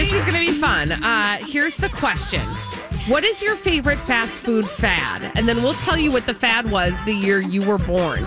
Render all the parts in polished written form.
This is going to be fun. Here's the question. What is your favorite fast food fad? And then we'll tell you what the fad was the year you were born.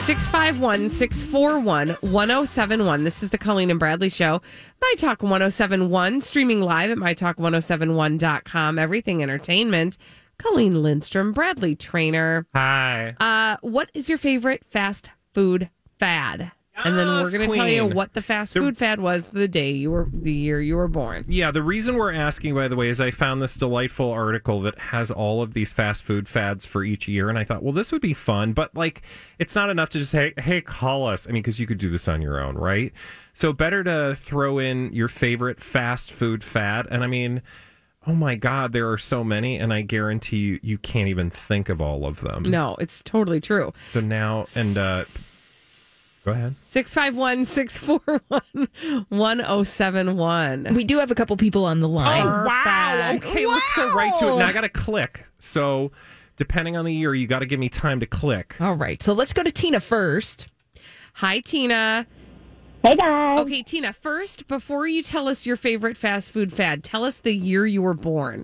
651-641-1071. This is the Colleen and Bradley Show. My Talk 1071, streaming live at mytalk1071.com. Everything Entertainment. Colleen Lindstrom, Bradley Trainer. Hi. What is your favorite fast food fad? And then we're going to tell you what the fast food fad was the year you were born. Yeah, the reason we're asking, by the way, is I found this delightful article that has all of these fast food fads for each year, and I thought, well, this would be fun, but like, it's not enough to just say, hey, call us. I mean, because you could do this on your own, right? So better to throw in your favorite fast food fad, and I mean, oh my God, there are so many, and I guarantee you can't even think of all of them. No, it's totally true. So now, and go ahead. 651-641-1071. We do have a couple people on the line. Oh, wow. Okay, let's go right to it. Now I got to click. So depending on the year, you got to give me time to click. All right. So let's go to Tina first. Hi, Tina. Hey, guys. Okay, Tina, first, before you tell us your favorite fast food fad, tell us the year you were born.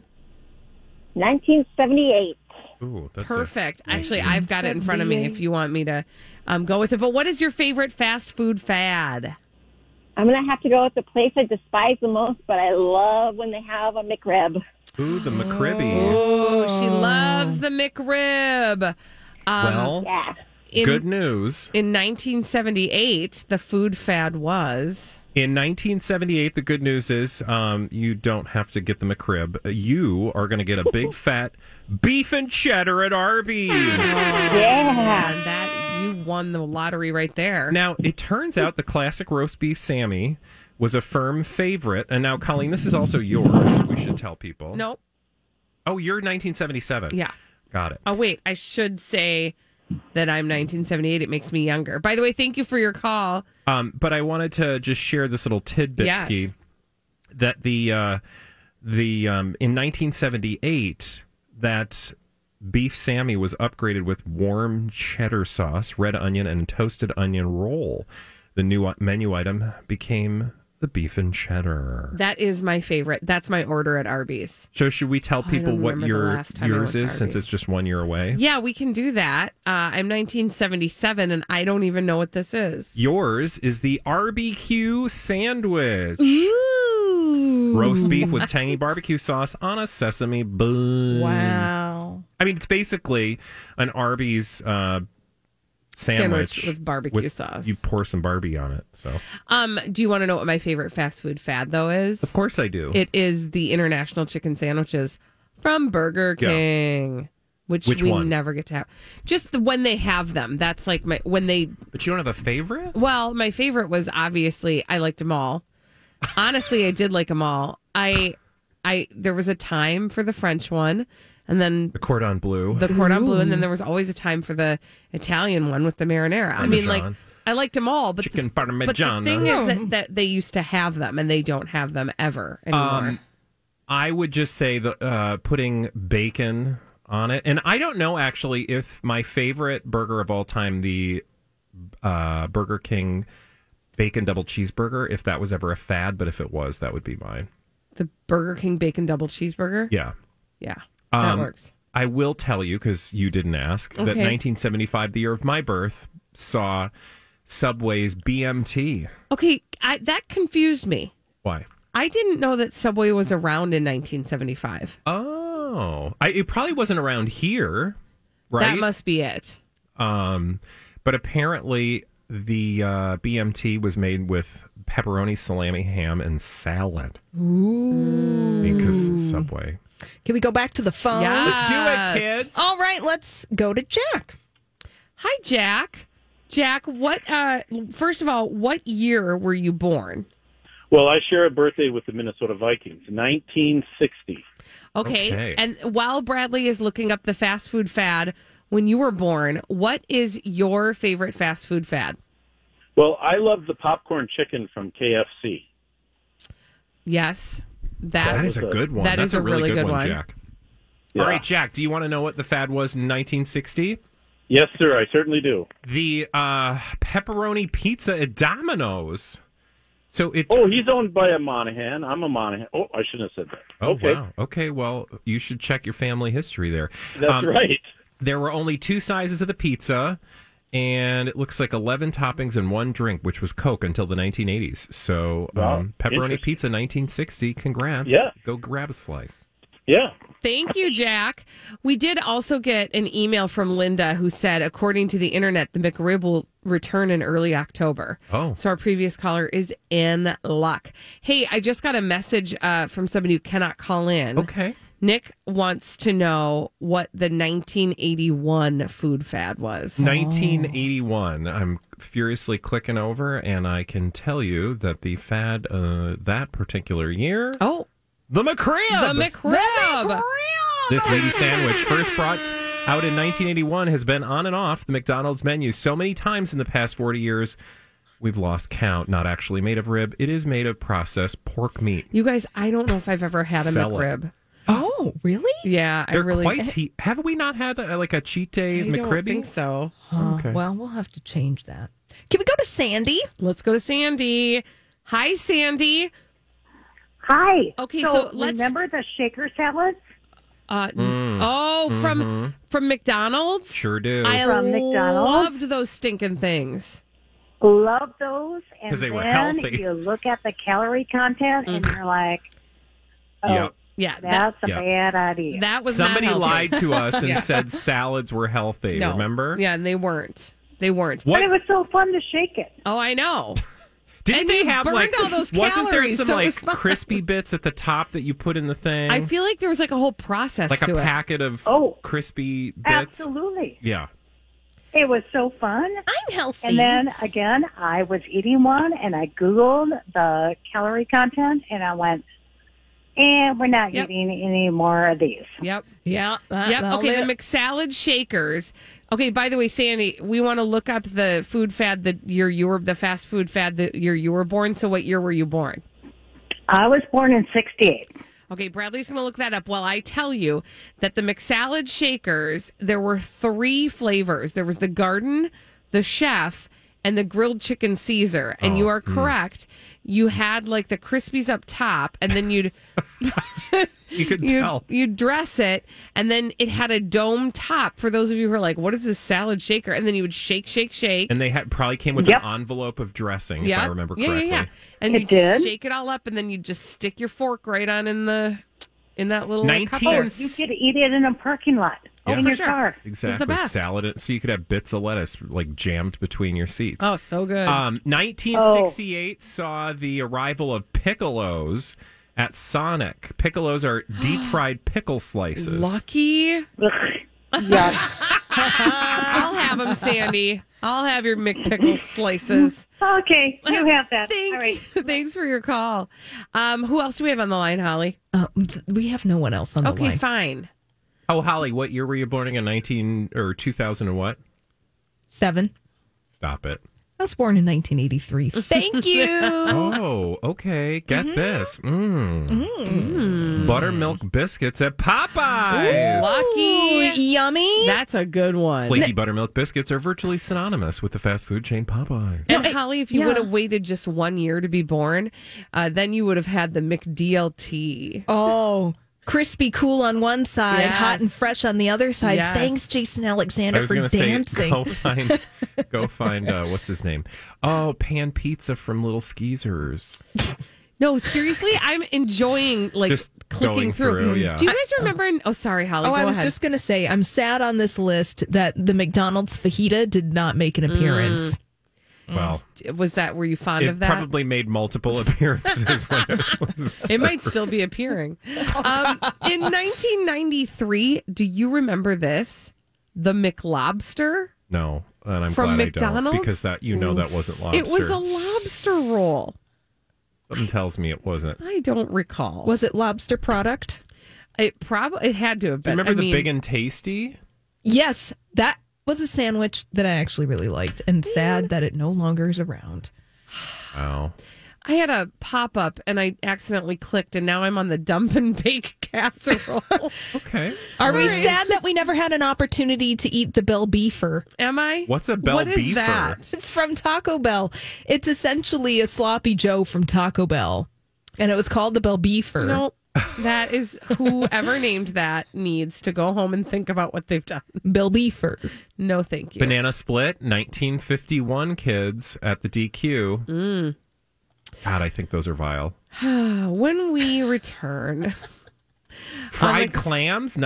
1978. Ooh, that's Perfect. Actually, I've got it in front of me if you want me to go with it. But what is your favorite fast food fad? I'm going to have to go with the place I despise the most, but I love when they have a McRib. Ooh, the McRibby. Oh, she loves the McRib. Well, Yeah. good news. In 1978, the food fad was... In 1978, the good news is you don't have to get the McRib. You are going to get a big fat beef and cheddar at Arby's. Yeah. And that you won the lottery right there. Now, it turns out the classic roast beef Sammy was a firm favorite. And now, Colleen, this is also yours. We should tell people. Nope. Oh, you're 1977. Yeah. Got it. Oh, wait. I should say that I'm 1978. It makes me younger. By the way, thank you for your call. But I wanted to just share this little tidbit, Yes. Ski, that the in 1978 that beef Sammy was upgraded with warm cheddar sauce, red onion, and toasted onion roll. The new menu item became the beef and cheddar. That is my favorite. That's my order at Arby's. So should we tell people don't what remember the last time I yours went to is, since Arby's. it's just 1 year away? Yeah, we can do that. I'm 1977, and I don't even know what this is. Yours is the RBQ sandwich. Ooh. Roast beef with tangy barbecue sauce on a sesame bun. Wow. I mean, it's basically an Arby's sandwich with barbecue sauce. You pour some Barbie on it. So, Do you want to know what my favorite fast food fad, though, is? of course I do. It is the international chicken sandwiches from Burger Yeah. King, which Which we one? never get to have. Just when they have them. That's like when they... But you don't have a favorite? Well, my favorite was obviously, I liked them all. Honestly, I did like them all. There was a time for the French one, and then The cordon bleu. the cordon bleu, and then there was always a time for the Italian one with the marinara. I mean, like, Parmesan. I liked them all, but Chicken but the parmigiana. thing is that they used to have them, and they don't have them ever anymore. I would just say putting bacon on it. And I don't know, actually, if my favorite burger of all time, the Burger King bacon double cheeseburger, if that was ever a fad, but if it was, that would be mine. The Burger King bacon double cheeseburger? Yeah. Yeah, that works. I will tell you, because you didn't ask, that 1975, the year of my birth, saw Subway's BMT. Okay, that confused me. Why? I didn't know that Subway was around in 1975. Oh. It probably wasn't around here, right? That must be it. But apparently the BMT was made with pepperoni, salami, ham, and salad. Ooh. Because it's Subway. Can we go back to the phone? Yeah. Let's do it, kids. All right, let's go to Jack. Hi, Jack. Jack, what? First of all, what year were you born? Well, I share a birthday with the Minnesota Vikings, 1960. Okay. And while Bradley is looking up the fast food fad, when you were born, what is your favorite fast food fad? Well, I love the popcorn chicken from KFC. Yes. That is a good one. That That's is a really good one. Jack. Yeah. All right, Jack, do you want to know what the fad was in 1960? Yes, sir, I certainly do. The pepperoni pizza at Domino's. So it. Oh, he's owned by a Monahan. I'm a Monahan. Oh, I shouldn't have said that. Oh, Okay. wow. Okay, well, you should check your family history there. That's right. There were only 2 sizes of the pizza, and it looks like 11 toppings and 1 drink, which was Coke until the 1980s. So, Wow. pepperoni Interesting. pizza, 1960. Congrats. Yeah. Go grab a slice. Yeah. Thank you, Jack. We did also get an email from Linda who said, according to the internet, the McRib will return in early October. Oh. So our previous caller is in luck. Hey, I just got a message from somebody who cannot call in. Okay. Nick wants to know what the 1981 food fad was. 1981. I'm furiously clicking over, and I can tell you that the fad that particular year, Oh, the McRib. the McRib. This lady sandwich, first brought out in 1981, has been on and off the McDonald's menu so many times in the past 40 years, we've lost count. Not actually made of rib. It is made of processed pork meat. You guys, I don't know if I've ever had a Sell it. McRib. Oh, really? Yeah, They're I really quite have we not had like a cheat day I don't McRibby? think so. Okay. Well, we'll have to change that. Can we go to Sandy? Let's go to Sandy. Hi, Sandy. Hi. Okay, so let's- remember the shaker salads? From McDonald's. Sure do. I From McDonald's? loved those stinking things. Love those. And 'Cause they then were healthy. you look at the calorie content and you're like, oh, Yep. Yeah, that's a yeah. bad idea. that was Somebody not healthy. lied to us and said salads were healthy. No. Remember? Yeah, and they weren't. They weren't. But it was so fun to shake it. Oh, I know. Didn't And they you have burned like all those wasn't there calories, some so it like was fun. crispy bits at the top that you put in the thing? I feel like there was like a whole process like to a it. packet of Oh. crispy bits. Absolutely. Yeah. It was so fun. I'm healthy. And then again, I was eating one and I Googled the calorie content and I went, and we're not Yep. eating any more of these. Yep. yeah. Yep. Okay, the McSalad shakers. Okay, by the way, Sandy, we want to look up the food fad the fast food fad the year you were born. So what year were you born? I was born in 68. Okay, Bradley's going to look that up while I tell you that the McSalad shakers, there were 3 flavors. There was the garden, the chef, and the grilled chicken Caesar. And you are correct. You had like the Crispies up top, and then you'd You could tell. you'd dress it, and then it had a dome top. For those of you who are like, "What is this salad shaker?" And then you would shake, shake, shake. And they had probably came with Yep. an envelope of dressing, Yeah, if I remember correctly. And It you did. shake it all up, and then you just stick your fork right on in that little 19 cup Oh, there. you could eat it in a parking lot. Yeah. In For your sure. car. Exactly. best. Salad. So you could have bits of lettuce like jammed between your seats. Oh, so good. 1968 saw the arrival of piccolos at Sonic. Piccolos are deep fried pickle slices. Lucky. Ugh. Yuck. I'll have them, Sandy. I'll have your McPickle slices. Okay, you have that. Thank All right. you. Thanks for your call. Who else do we have on the line, Holly? We have no one else on the Okay, line. fine. Oh, Holly, what year were you born in? 2000 and what? 7. Stop it. I was born in 1983. Thank you. Oh, okay. Get this. Buttermilk biscuits at Popeyes. Lucky. Yummy. That's a good one. Flaky buttermilk biscuits are virtually synonymous with the fast food chain Popeyes. And Holly, if you yeah. would have waited just 1 year to be born, then you would have had the McDLT. Oh, crispy cool on one side, Yes. hot and fresh on the other side. Yes. Thanks, Jason I Alexander, was for going to say, dancing. go find what's his name? Oh, pan pizza from Little Skeezers. No, seriously, I'm enjoying Just clicking going through. through, yeah. Do you guys remember? Oh, sorry, Holly. Oh, go I was ahead. just going to say, I'm sad on this list that the McDonald's fajita did not make an appearance. Well, Was that? Were you fond it of that? probably made multiple appearances when it was. It might still be appearing. In 1993, do you remember this? The McLobster No, and I'm from glad McDonald's? I don't because that that wasn't lobster. It was a lobster roll. Something tells me it wasn't. I don't recall. Was it lobster product? It had to have been. Remember I the mean, Big and Tasty? Yes, that was a sandwich that I actually really liked, and sad that it no longer is around. Wow. I had a pop up and I accidentally clicked, and now I'm on the dump and bake casserole. Okay. Are we sad that we never had an opportunity to eat the Bell Beefer? Am I? What's a Bell What is Beefer? that? It's from Taco Bell. It's essentially a sloppy Joe from Taco Bell, and it was called the Bell Beefer. No, that is whoever named that needs to go home and think about what they've done. Bell Beefer. No, thank you. Banana Split, 1951 kids at the DQ. God, I think those are vile. When we return, Fried clams,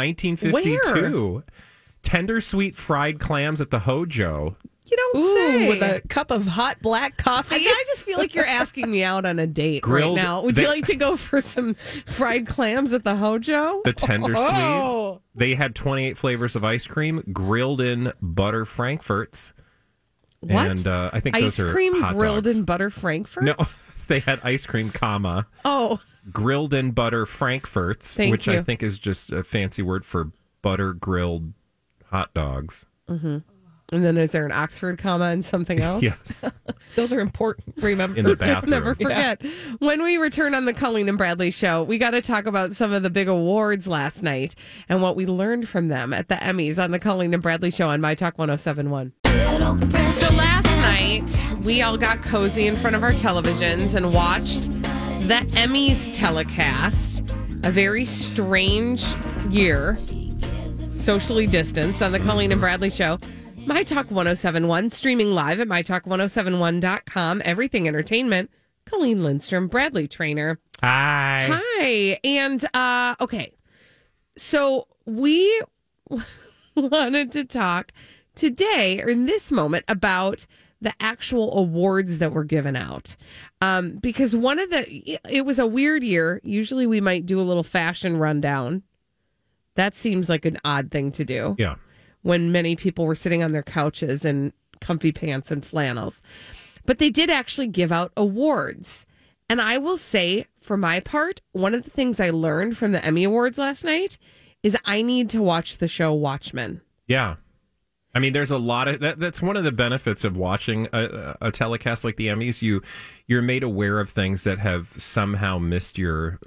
1952. Tender sweet fried clams at the Hojo. you don't Ooh, say. with a cup of hot black coffee. I just feel like you're asking me out on a date Grilled- right now. Would you like to go for some fried clams at the Hojo? The tender Oh. sweet. They had 28 flavors of ice cream, grilled in butter frankfurts. What? And I think Ice those are cream hot grilled dogs. in butter frankfurt? No, they had ice cream, comma, Oh, grilled in butter frankfurts, Thank which you. I think is just a fancy word for butter grilled hot dogs. and then is there an Oxford comma and something else? Yes, Those are important. Remember. in the bathroom. Never forget. When we return on the Colleen and Bradley show, we got to talk about some of the big awards last night and what we learned from them at the Emmys on the Colleen and Bradley show on My Talk 1071. So last night, we all got cozy in front of our televisions and watched the Emmys telecast. A very strange year, socially distanced on the Colleen and Bradley show. My Talk 1071, streaming live at mytalk1071.com. Everything Entertainment. Colleen Lindstrom, Bradley Trainer. Hi. Hi. And, okay. So we wanted to talk today, or in this moment, about the actual awards that were given out. Because it was a weird year. Usually we might do a little fashion rundown. That seems like an odd thing to do. Yeah. When many people were sitting on their couches in comfy pants and flannels. But they did actually give out awards. And I will say, for my part, one of the things I learned from the Emmy Awards last night is I need to watch the show Watchmen. Yeah. I mean, there's a lot of that's one of the benefits of watching a telecast like the Emmys. You're made aware of things that have somehow missed your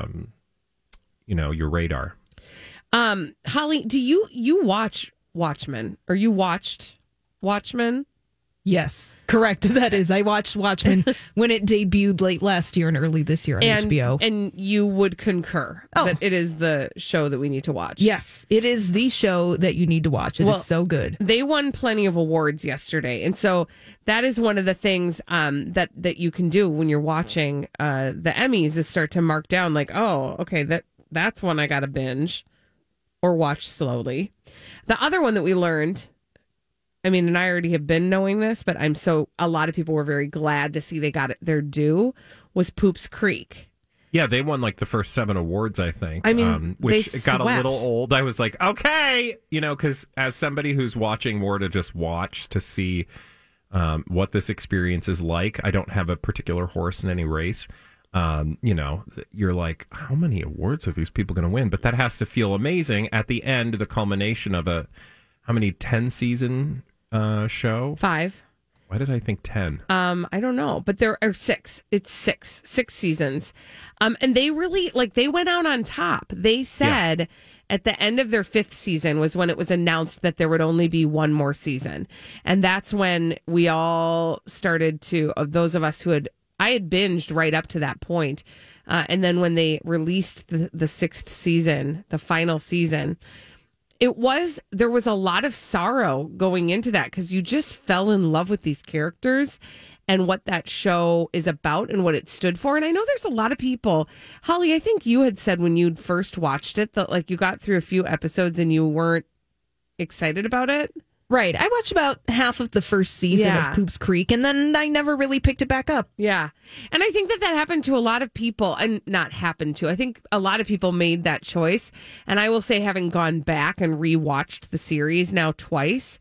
your radar. Holly, do you watch Watchmen? Or you watched Watchmen? Yes, correct. That is. I watched Watchmen when it debuted late last year and early this year on HBO. And you would concur that it is the show that we need to watch. Yes, it is the show that you need to watch. It is so good. They won plenty of awards yesterday. And so that is one of the things that you can do when you're watching the Emmys is start to mark down like, oh, okay, that's one I got to binge or watch slowly. The other one that we learned, I mean, and I already have been knowing this, but a lot of people were very glad to see they got their due, was Poops Creek. Yeah, they won like the first 7 awards, I think. I mean, which they got a swept. little old. I was like, okay, because as somebody who's watching more to just watch to see what this experience is like, I don't have a particular horse in any race. You're like, how many awards are these people going to win? But that has to feel amazing at the end, the culmination of 10 season show? 5. Why did I think 10? I don't know, but there are 6. It's 6 seasons. And they really, they went out on top. They said at the end of their 5th season was when it was announced that there would only be one more season. And that's when we all started to, of those of us I had binged right up to that point. And then when they released the 6th season, the final season, there was a lot of sorrow going into that because you just fell in love with these characters and what that show is about and what it stood for. And I know there's a lot of people, Holly, I think you had said when you'd first watched it that you got through a few episodes and you weren't excited about it. Right. I watched about half of the first season of Poops Creek, and then I never really picked it back up. Yeah. And I think that happened to a lot of people, and not happened to. I think a lot of people made that choice. And I will say, having gone back and rewatched the series now twice,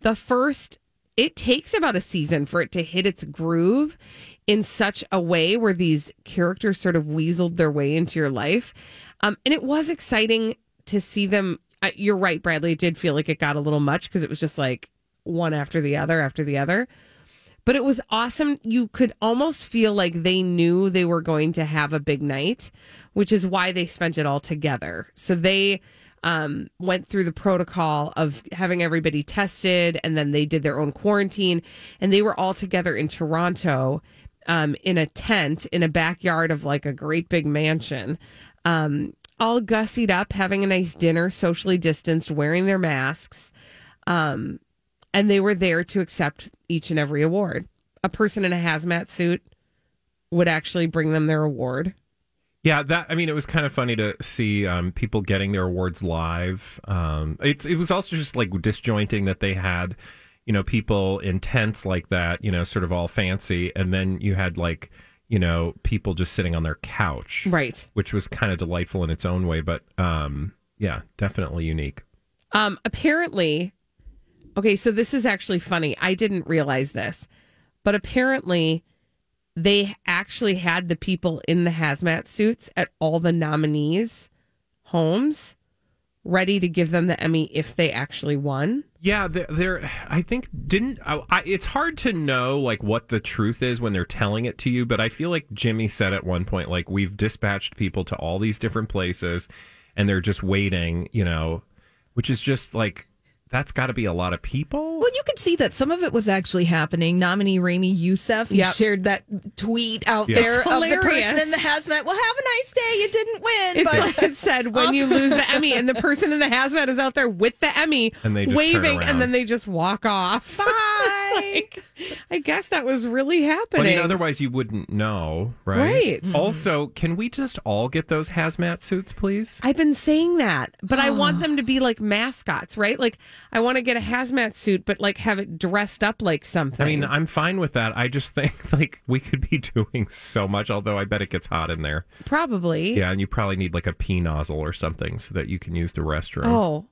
it takes about a season for it to hit its groove in such a way where these characters sort of weaseled their way into your life. And it was exciting to see them. You're right, Bradley. It did feel like it got a little much because it was just like one after the other. But it was awesome. You could almost feel like they knew they were going to have a big night, which is why they spent it all together. So they went through the protocol of having everybody tested, and then they did their own quarantine, and they were all together in Toronto in a tent in a backyard of like a great big mansion, all gussied up, having a nice dinner, socially distanced, wearing their masks. And they were there to accept each and every award. A person in a hazmat suit would actually bring them their award. Yeah, it was kind of funny to see people getting their awards live. It was also just like disjointing that they had, people in tents like that, sort of all fancy. And then you had like, people just sitting on their couch. Right. Which was kind of delightful in its own way. But yeah, definitely unique. Apparently, okay, so this is actually funny. I didn't realize this. But apparently, they actually had the people in the hazmat suits at all the nominees' homes ready to give them the Emmy if they actually won. Yeah, I think it's hard to know like what the truth is when they're telling it to you, but I feel like Jimmy said at one point, like, we've dispatched people to all these different places and they're just waiting, which is just like, that's got to be a lot of people. Well, you could see that some of it was actually happening. Nominee Rami Youssef, he shared that tweet out there of the person in the hazmat. Well, have a nice day. You didn't win. It's like it said, when you lose the Emmy, and the person in the hazmat is out there with the Emmy, and they just waving, and then they just walk off. Bye. I guess that was really happening. Otherwise you wouldn't know, right? Right. Mm-hmm. Also, can we just all get those hazmat suits, please? I've been saying that, but I want them to be like mascots, right? Like, I want to get a hazmat suit, but like have it dressed up like something. I mean, I'm fine with that. I just think like we could be doing so much, although I bet it gets hot in there. Probably. Yeah, and you probably need like a pee nozzle or something so that you can use the restroom. Oh,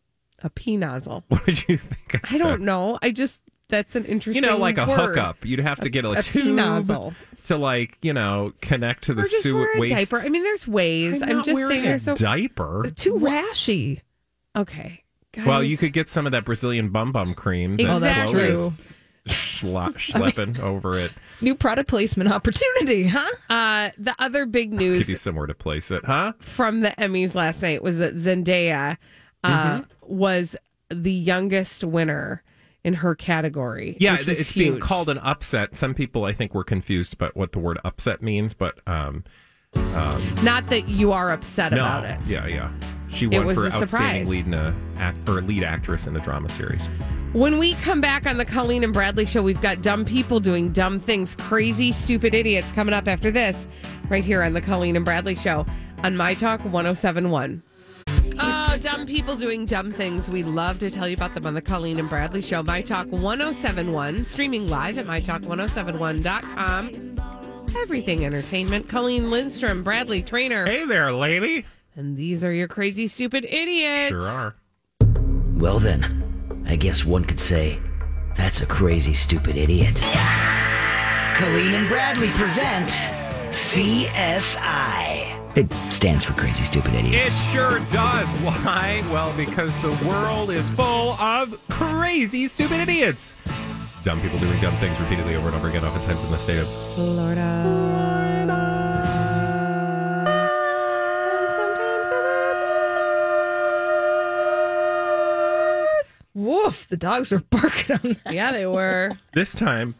a pee nozzle. What did you think I don't know. That's an interesting like a word. hookup. You'd have to get a tube pee nozzle to like, connect to the or just wear a waste. diaper. I mean, there's ways. I'm just wearing saying a diaper. Too rashy. Okay. Guys. Well, you could get some of that Brazilian bum cream. That's true. Schlepping over it. New product placement opportunity, huh? The other big news Give you somewhere to place it, huh? from the Emmys last night was that Zendaya was the youngest winner in her category. Yeah, which was it's huge. being called an upset. Some people, I think, were confused about what the word upset means, but not that you are upset about it. Yeah. She won was for a surprise. outstanding lead actress in a drama series. When we come back on the Colleen and Bradley show, we've got dumb people doing dumb things, crazy, stupid idiots coming up after this, right here on the Colleen and Bradley show on My Talk 107.1. Oh, dumb people doing dumb things. We love to tell you about them on the Colleen and Bradley show. My Talk 107.1, streaming live at mytalk1071.com. Everything entertainment. Colleen Lindstrom, Bradley Trainer. Hey there, lady. And these are your crazy, stupid idiots. Sure are. Well then, I guess one could say, that's a crazy, stupid idiot. Colleen and Bradley present CSI. It stands for Crazy Stupid Idiots. It sure does. Why? Well, because the world is full of crazy, stupid idiots. Dumb people doing dumb things repeatedly over and over again, oftentimes in the state of Florida. Woof, the dogs were barking on that. Yeah, they were. This time,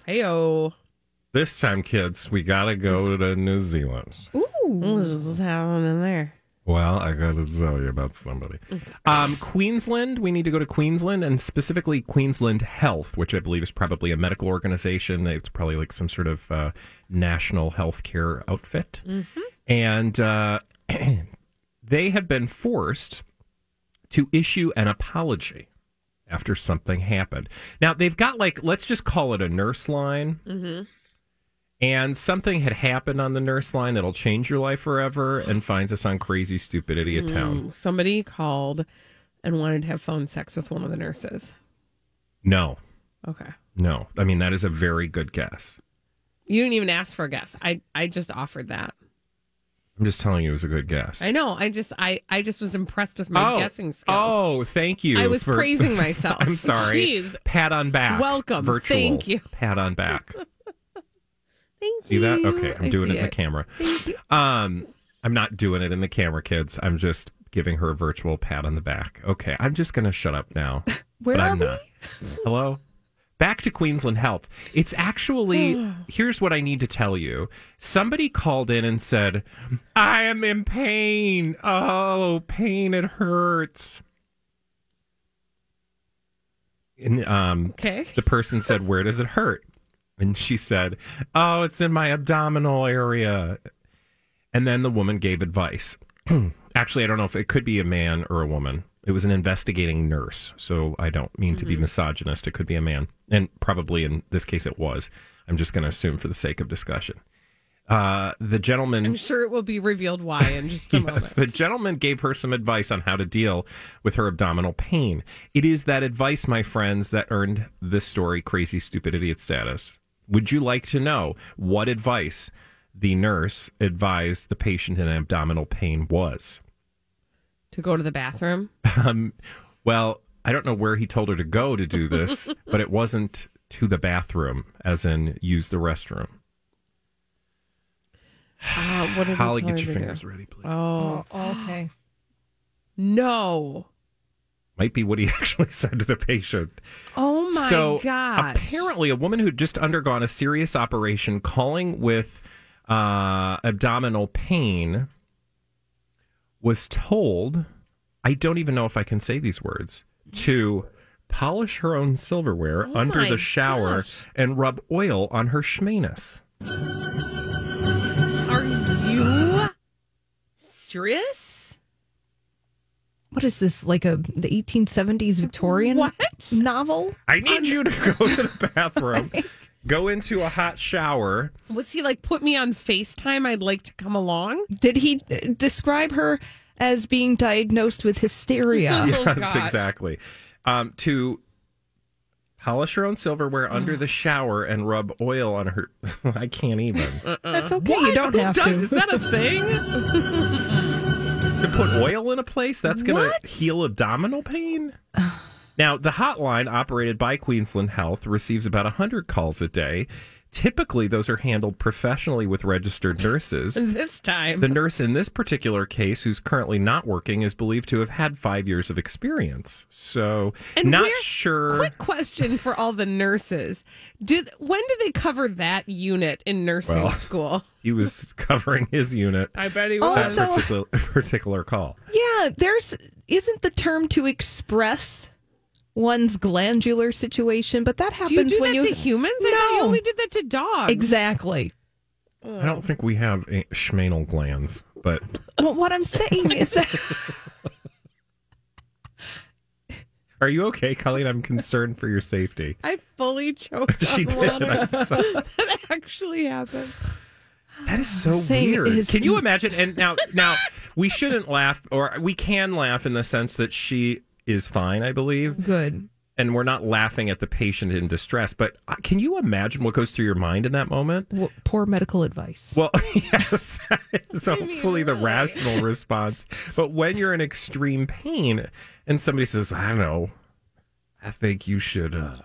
kids, we gotta go to New Zealand. What's happening there? Well, I gotta tell you about somebody. Queensland, we need to go to Queensland, and specifically Queensland Health, which I believe is probably a medical organization. It's probably like some sort of national healthcare outfit. Mm-hmm. And they have been forced to issue an apology after something happened. Now, they've got let's just call it a nurse line. Mm-hmm. And something had happened on the nurse line that'll change your life forever and finds us on Crazy Stupid Idiot Town. Somebody called and wanted to have phone sex with one of the nurses. No. Okay. No. I mean, that is a very good guess. You didn't even ask for a guess. I just offered that. I'm just telling you it was a good guess. I know. I just was impressed with my guessing skills. Oh, thank you. I was praising myself. I'm sorry. Jeez. Pat on back. Welcome. Virtual. Thank you. Pat on back. Thank See you. that? Okay, I'm doing it in the it. camera. Thank you. I'm not doing it in the camera, kids. I'm just giving her a virtual pat on the back. Okay, I'm just going to shut up now. Where but are I'm we? not. Hello? Back to Queensland Health. It's actually, here's what I need to tell you. Somebody called in and said, I am in pain. Oh, pain, it hurts. And Okay. the person said, where does it hurt? And she said, oh, it's in my abdominal area. And then the woman gave advice. Actually, I don't know if it could be a man or a woman. It was an investigating nurse. So I don't mean to be misogynist. It could be a man. And probably in this case it was. I'm just going to assume for the sake of discussion. The gentleman... I'm sure it will be revealed why in just a moment. The gentleman gave her some advice on how to deal with her abdominal pain. It is that advice, my friends, that earned this story crazy, stupid idiot status. Would you like to know what advice the nurse advised the patient in abdominal pain was? To go to the bathroom? Well, I don't know where he told her to go to do this, but it wasn't to the bathroom, as in use the restroom. What did Holly, he tell get her your to fingers do? ready, please. Oh, Okay. no. Might be what he actually said to the patient. Oh, my gosh. Apparently, a woman who'd just undergone a serious operation calling with abdominal pain was told, I don't even know if I can say these words, to polish her own silverware under the shower and rub oil on her schmanus. Are you serious? What is this, like the 1870s Victorian novel? I need you to go to the bathroom, go into a hot shower. Was he like, put me on FaceTime? I'd like to come along. Did he describe her as being diagnosed with hysteria? Oh, Yes, God. exactly. To polish her own silverware under the shower and rub oil on her. I can't even. That's okay. You don't have to. Is that a thing? To put oil in a place, that's going to heal abdominal pain? Now, the hotline operated by Queensland Health receives about 100 calls a day. Typically, those are handled professionally with registered nurses. This time. The nurse in this particular case, who's currently not working, is believed to have had 5 years of experience. So, not sure. Quick question for all the nurses. When do they cover that unit in nursing school? He was covering his unit. I bet he That was. particular call. Yeah, isn't the term to express one's glandular situation, but that happens Do you do when that to humans? No. I thought you only did that to dogs. Exactly. I don't think we have schmanal glands, but Well, what I'm saying is that are you okay, Colleen? I'm concerned for your safety. I fully choked She on did. water. I saw- That actually happened. That is so Saying weird. is- Can you imagine? And now we shouldn't laugh, or we can laugh in the sense that she is fine, I believe. good. And we're not laughing at the patient in distress. But can you imagine what goes through your mind in that moment? Well, poor medical advice. Well, yes, it's hopefully the rational response. But when you're in extreme pain and somebody says, I don't know, I think you should, God.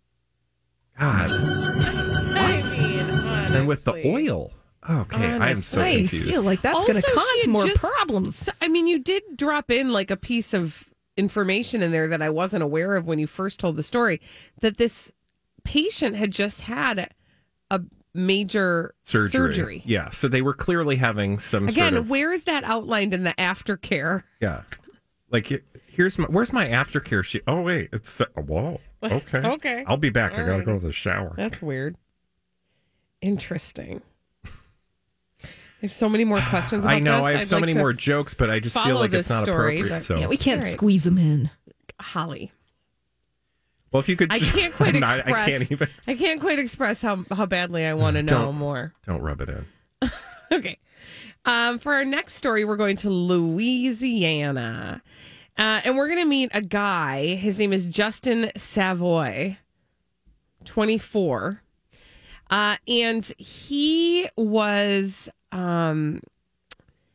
I mean, honestly. And with the oil. Okay, I am so I confused. feel like that's going to Also, she cause had more just- problems. So, I mean, you did drop in like a piece of information in there that I wasn't aware of when you first told the story, that this patient had just had a major surgery. Yeah, so they were clearly having some Again, sort of... where is that outlined in the aftercare? Yeah. Like, where's my aftercare sheet? Oh, wait, it's... whoa, okay. Okay. I'll be back. I gotta right. go to the shower. That's weird. Interesting. I have so many more questions about I know, this. I have I'd so like many to more jokes, but I just feel follow like it's this not story, appropriate. but- So, Yeah, we can't All right. squeeze them in. Holly. well, if you could, I just- can't quite I'm not- express. I can't even. express how badly I want to know Don't. more. Don't rub it in. Okay. For our next story, we're going to Louisiana. And we're going to meet a guy. His name is Justin Savoy, 24. And he was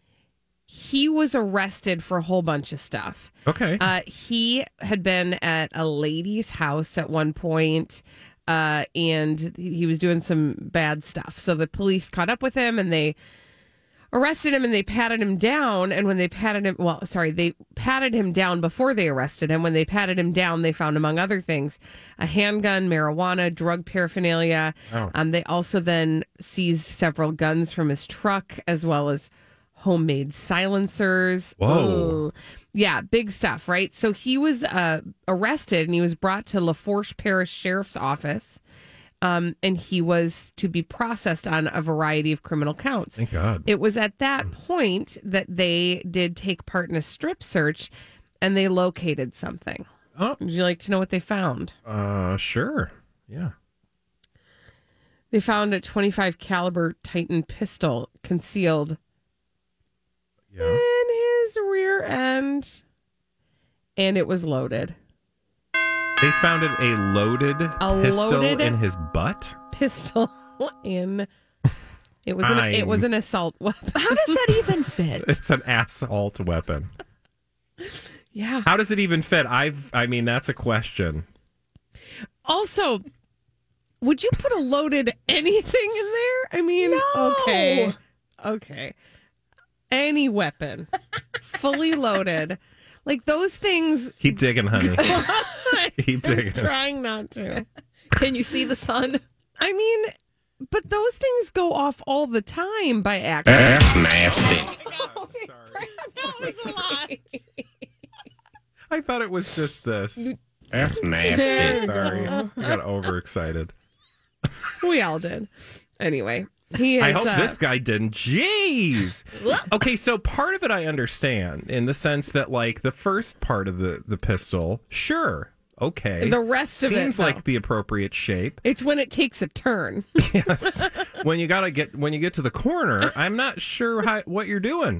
he was arrested for a whole bunch of stuff. Okay. He had been at a lady's house at one point, and he was doing some bad stuff. So the police caught up with him and they arrested him and they patted him down. And when they patted him, they patted him down before they arrested him. When they patted him down, they found, among other things, a handgun, marijuana, drug paraphernalia. Oh. They also then seized several guns from his truck, as well as homemade silencers. Whoa. Ooh. Yeah, big stuff, right? So he was arrested and he was brought to Lafourche Parish Sheriff's Office. And he was to be processed on a variety of criminal counts. Thank God. It was at that point that they did take part in a strip search and they located something. Oh. Would you like to know what they found? Sure. Yeah. They found a .25 caliber Titan pistol concealed in his rear end, and it was loaded. They found a loaded pistol in his butt? Pistol in... It was an assault weapon. How does that even fit? It's an assault weapon. Yeah. How does it even fit? I mean, that's a question. Also, would you put a loaded anything in there? I mean, No. Okay. Any weapon, fully loaded. Like those things. Keep digging, honey. Keep digging. I'm trying not to. Can you see the sun? I mean, but those things go off all the time by accident. That's nasty. That was a lot. I thought it was just this. That's nasty. Sorry. I got overexcited. We all did. Anyway. He is, I hope this guy didn't. Jeez. Okay, so part of it I understand in the sense that, like, the first part of the pistol, sure, okay. The rest of it seems like the appropriate shape. It's when it takes a turn. Yes. when you get to the corner, I'm not sure what you're doing.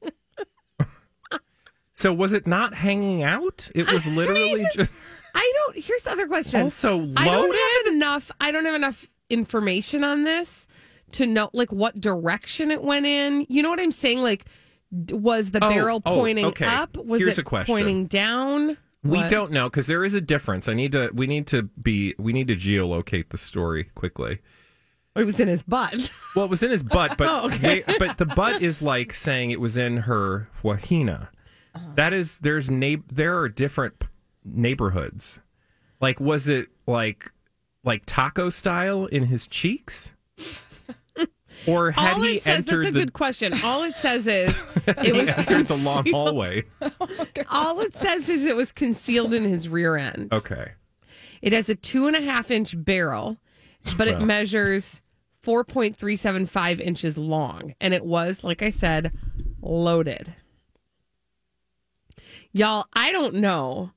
So was it not hanging out? It was literally just. Here's the other question. Also loaded. I don't have enough information on this to know, like, what direction it went in. You know what I'm saying? Like, was the barrel pointing up? Was Here's it a question. pointing down? We don't know, because there is a difference. We need to geolocate the story quickly. It was in his butt. Well, it was in his butt, but but the butt is like saying it was in her vagina. That is, there are different neighborhoods. Like, was it like taco style in his cheeks? Or had he entered that's a good question. All it says is it was entered the long hallway. All it says is it was concealed in his rear end. Okay. It has a 2.5-inch barrel, but it measures 4.375 inches long. And it was, like I said, loaded. Y'all, I don't know.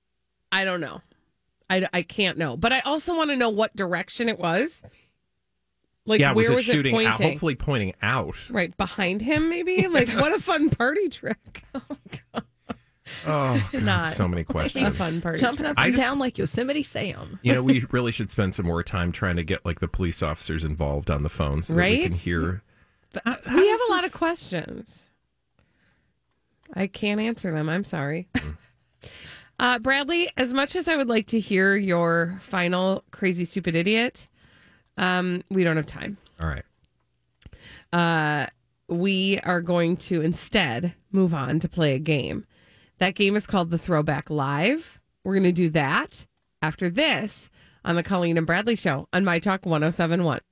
I can't know. But I also want to know what direction it was. Like, yeah, where was it shooting pointing? out? Hopefully pointing out. Right, behind him, maybe? Like, what a fun party trick. Oh, God. Oh, God, so many questions. A fun party Jumping trick. up and down like Yosemite Sam. You know, we really should spend some more time trying to get, like, the police officers involved on the phone so that we can hear. We have a lot of questions. I can't answer them. I'm sorry. Bradley, as much as I would like to hear your final crazy, stupid idiot, we don't have time. All right. We are going to instead move on to play a game. That game is called the Throwback Live. We're going to do that after this on the Colleen and Bradley Show on My Talk 107.1.